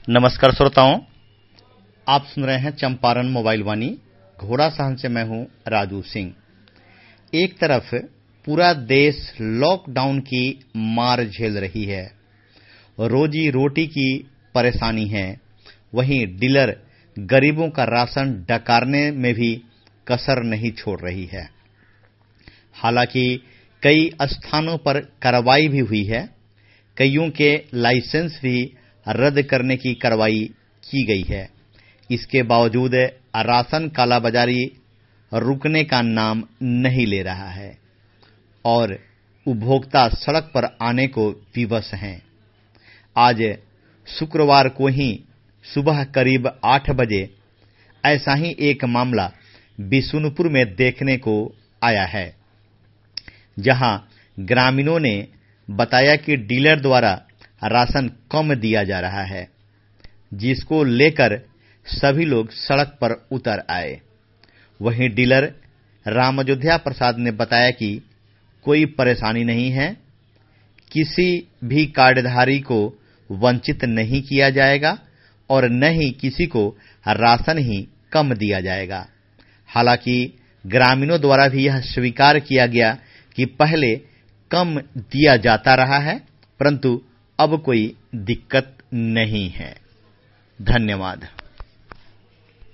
नमस्कार श्रोताओं, आप सुन रहे हैं चंपारण मोबाइल वाणी। घोड़ा सहन से मैं हूं राजू सिंह। एक तरफ पूरा देश लॉकडाउन की मार झेल रही है, रोजी रोटी की परेशानी है, वहीं डीलर गरीबों का राशन डकारने में भी कसर नहीं छोड़ रही है। हालांकि कई स्थानों पर कार्रवाई भी हुई है, कईयों के लाइसेंस भी रद्द करने की कार्रवाई की गई है। इसके बावजूद राशन कालाबाजारी रुकने का नाम नहीं ले रहा है और उपभोक्ता सड़क पर आने को विवश हैं। आज शुक्रवार को ही सुबह करीब 8 बजे ऐसा ही एक मामला बिशुनपुर में देखने को आया है, जहां ग्रामीणों ने बताया कि डीलर द्वारा राशन कम दिया जा रहा है, जिसको लेकर सभी लोग सड़क पर उतर आए। वहीं डीलर राम अयोध्या प्रसाद ने बताया कि कोई परेशानी नहीं है, किसी भी कार्डधारी को वंचित नहीं किया जाएगा और न ही किसी को राशन ही कम दिया जाएगा। हालांकि ग्रामीणों द्वारा भी यह स्वीकार किया गया कि पहले कम दिया जाता रहा है, परंतु अब कोई दिक्कत नहीं है। धन्यवाद।